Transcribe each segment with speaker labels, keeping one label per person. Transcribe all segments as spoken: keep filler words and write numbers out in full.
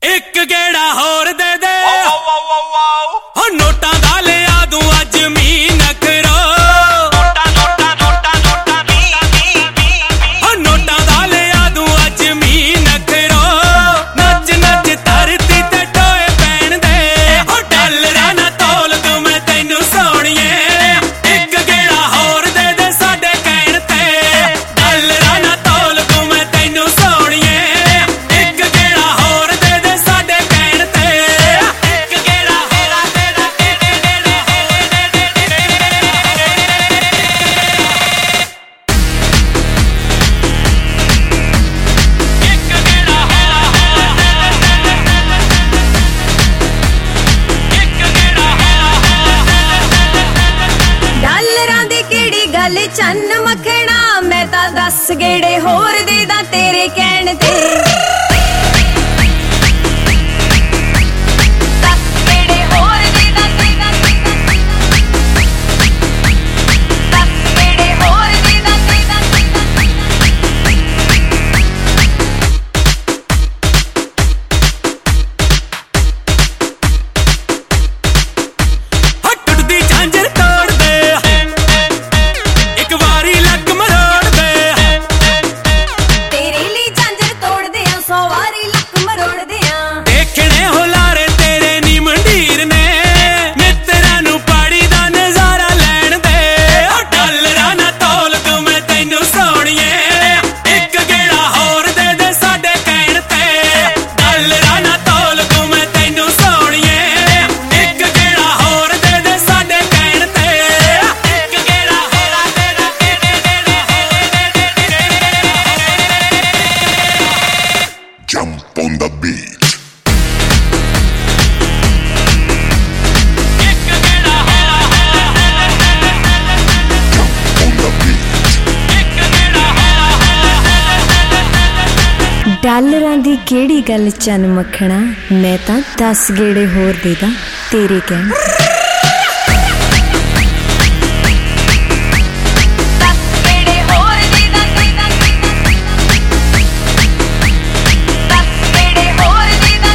Speaker 1: ਇੱਕ ਗੇੜਾ ਹੋਰ ਦੇ ਦੇ ਹੋ ਨੋਟਾਂ ਦਾ ਲਿਆ ਦੂੰ ਅੱਜ ਮੀ ਨਖਰੋ ਨੋਟਾਂ ਨੋਟਾਂ ਨੋਟਾਂ ਨੋਟਾਂ ਮੀ ਹੋ ਨੋਟਾਂ ਦਾ ਲਿਆ ਦੂੰ ਅੱਜ ਮੀ ਨਖਰੋ ਨੱਚ ਨੱਚ ਧਰਤੀ ਤੇ ਟੋਏ ਪੈਣ ਦੇ ਹੋ ਡਾਲਰਾਂ ਨਾ ਤੋਲ ਦੂੰ ਮੈਂ ਤੈਨੂੰ ਸੋਹਣੀਏ ਇੱਕ ਗੇੜਾ ਹੋਰ ਦੇ ਦੇ ਸਾਡੇ ਕਹਿਣ ਤੇ ਡਾਲਰਾਂ ਨਾ ਤੋਲ ਦੂੰ ਮੈਂ ਤੈਨੂੰ ਸੋਹਣੀਏ ਇੱਕ ਗੇੜਾ ਹੋਰ ਦੇ ਦੇ ਸਾਡੇ ਕਹਿਣ ਤੇ ਇੱਕ ਗੇੜਾ ਹੋਰ ਦੇ ਦੇ
Speaker 2: ਡਾਲਰਾਂ ਦੀ ਕਿਹੜੀ ਗੱਲ ਚੰਨ ਮੱਖਣਾ ਮੈਂ ਤਾਂ ਦਸ ਗੇੜੇ ਹੋਰ ਦੇ ਦਾਂ ਤੇਰੇ ਕਹਿਣ ਤੇ ਦਸ ਗੇੜੇ ਹੋਰ ਦੇ ਦਾਂ ਦਸ ਗੇੜੇ ਹੋਰ ਦੇ ਦਾਂ
Speaker 1: ਹੋ ਟੁੱਟਦੀ ਝਾਂਜਰ ਤੋੜ ਦੇ ਇੱਕ ਵਾਰੀ ਲੱਕ ਮਰੋੜ ਦੇ
Speaker 2: ਤੇਰੇ ਲਈ ਝਾਂਜਰ ਤੋੜਦੇ ਆ ਸੌ ਵਾਰੀ ਲੱਕ ਮਰੋੜਦੇ ਆ
Speaker 1: ਦੇਖਣੇ ਹੁਲਾਰੇ ਤੇਰੇ ਨੀ ਮੰਡੀਰ ਨੇ ਮਿੱਤਰਾਂ ਨੂੰ ਪਾੜੀ ਦਾ ਨਜ਼ਾਰਾ ਲੈਣ ਦੇ ਹੋ ਡਾਲਰਾਂ ਨਾ ਤੋਲ ਦੂੰ ਮੈਂ ਤੈਨੂੰ ਸੋਹਣੀਏ ਇੱਕ ਗੇੜਾ ਹੋਰ ਦੇ ਦੇ ਸਾਡੇ ਕਹਿਣ ਤੇ ਡਾਲਰਾਂ ਨਾ ਤੋਲ ਦੂੰ ਮੈਂ ਤੈਨੂੰ ਸੋਹਣੀਏ ਇੱਕ ਗੇੜਾ ਹੋਰ ਦੇ ਦੇ ਸਾਡੇ ਕਹਿਣ ਤੇ ਇੱਕ ਗੇੜਾ ਹੋਰ ਦੇ
Speaker 3: Jump on the beat.
Speaker 1: ਇੱਕ ਗੇੜਾ
Speaker 3: Jump on the beat.
Speaker 1: ਇੱਕ ਗੇੜਾ
Speaker 2: ਡਾਲਰਾਂ ਦੀ ਕਿਹੜੀ ਗੱਲ ਚੰਨ ਮੱਖਣਾ ਮੈਂ ਤਾਂ ਦਸ ਗੇੜੇ ਹੋਰ ਦੇ ਦਾਂ ਤੇਰੇ ਕਹਿਣ ਦਸ ਗੇੜੇ ਹੋਰ ਦੇ ਦਾਂ ਦਸ ਗੇੜੇ ਹੋਰ ਦੇ ਦਾਂ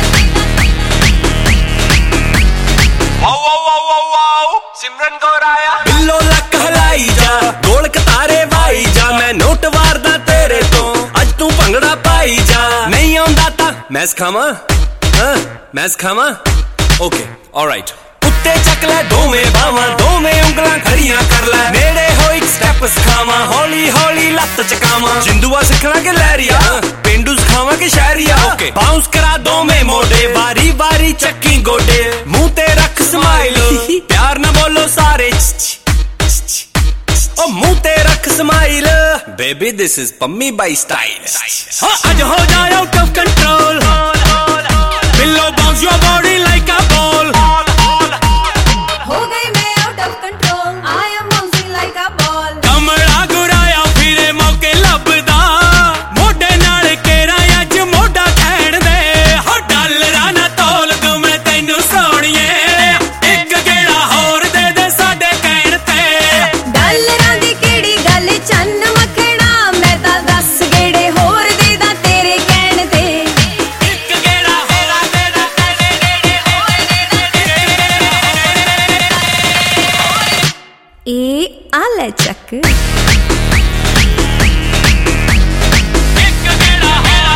Speaker 1: wow wow wow wow Simran Kaur ਆਇਆ ਬਿੱਲੋ ਲੱਕ ਹਲਾਈ ਜਾ ਗੋਲ ਕਤਾਰੇ ਵਾਈ ਜਾ ਮੈਂ ਨੋਟ ਵਾਰਦਾ ਤੇਰੇ ਤੋਂ ਅੱਜ ਤੂੰ ਭੰਗੜਾ ਪਾਈ ਜਾ ਨਹੀਂ ਆਉਂਦਾ ਤਾਂ ਮੈਂ ਸਿਖਾਵਾਂ ਹਾਂ ਮੈਂ ਸਿਖਾਵਾਂ ਓਕੇ ਆਲਰਾਈਟ ਉੱਤੇ ਚੱਕ ਲੈ ਦੋਵੇਂ ਬਾਹਾਂ ਦੋਵੇਂ ਉਂਗਲਾਂ ਖੜੀਆਂ ਕਰ ਲੈ ਨੇੜੇ ਹੋ ਇੱਕ ਸਟੈਪ ਸਿਖਾਵਾਂ ਹੌਲੀ ਹੌਲੀ ਲੱਤ ਚਕਾਵਾਂ ਜਿੰਦੂਆ ਸਿੱਖਣਾ ਕਿ ਲਹਿਰੀਆ ਪਿੰਡੂ ਸਿਖਾਵਾਂ ਕਿ ਸ਼ਹਿਰੀਆ ਓਕੇ ਬਾਉਂਸ ਕਰਾ ਦੋਵੇਂ ਮੋਢੇ ਵਾਰੀ ਵਾਰੀ ਚੱਕੀ ਗੋਡੇ ਮੂੰਹ ਤੇ ਰੱਖ ਸਮਾਈਲ ਪਿਆਰ ਨਾ ਬੋਲੋ ਸਾਰੇ ਓ ਮੂੰਹ ਤੇ ਰੱਖ smile baby this is Pammi Bai style ਹਾਂ ਅੱਜ ਹੋ ਜਾ ਆਊਟ ਆਫ ਕੰਟਰੋਲ ਬਿੱਲੋ bounce your body like a ball
Speaker 2: ਹੋ ਗਈ ਮੈਂ out of control I am bouncing like a ball
Speaker 1: ਕਮਲਾ ਗੁਰਾਇਆ ਫਿਰੇ ਮੌਕੇ ਲੱਭਦਾ ਮੋਢੇ ਨਾਲ ਕੇਰਾ ਅੱਜ ਮੋਢਾ ਖੈਣ ਦੇ ਹੋ ਡਾਲਰਾਂ ਨਾ ਤੋਲ ਦੂੰ ਮੈਂ ਤੈਨੂੰ ਸੋਹਣੀਏ ਇੱਕ ਗੇੜਾ ਹੋਰ ਦੇ ਦੇ ਸਾਡੇ ਕਹਿਣ ਤੇ
Speaker 2: ਡਾਲਰਾਂ ਦੀ ਕਿਹੜੀ ਗੱਲ ਚੰਨ ਮੱਖਣਾ ਮੈਂ ਤਾਂ ਦਸ ਗੇੜੇ ਹੋਰ ਦੇ ਦਾਂ ਤੇਰੇ ਕਹਿਣ ਤੇ
Speaker 1: ਇੱਕ ਗੇੜਾ ਹੋਰ ਦੇ ਦੇ
Speaker 2: ਇਹ ਆ ਲੈ ਚੱਕ
Speaker 1: ਇੱਕ ਗੇੜਾ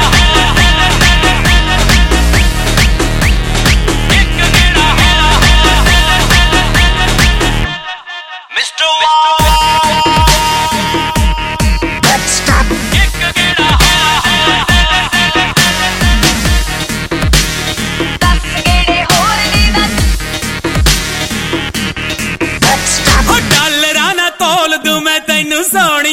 Speaker 1: ਇੱਕ ਗੇੜਾ ਮਿਸਟਰ
Speaker 3: Let's stop.
Speaker 1: ਇੱਕ ਗੇੜਾ
Speaker 2: ਦਸ ਗੇੜੇ ਹੋਰ ਦੇ ਦਾਂ
Speaker 3: Let's stop.
Speaker 1: ਹੋ ਡਾਲਰਾਂ ਨਾ ਤੋਲ ਦੂੰ ਮੈਂ ਤੈਨੂੰ ਸੋਹਣੀ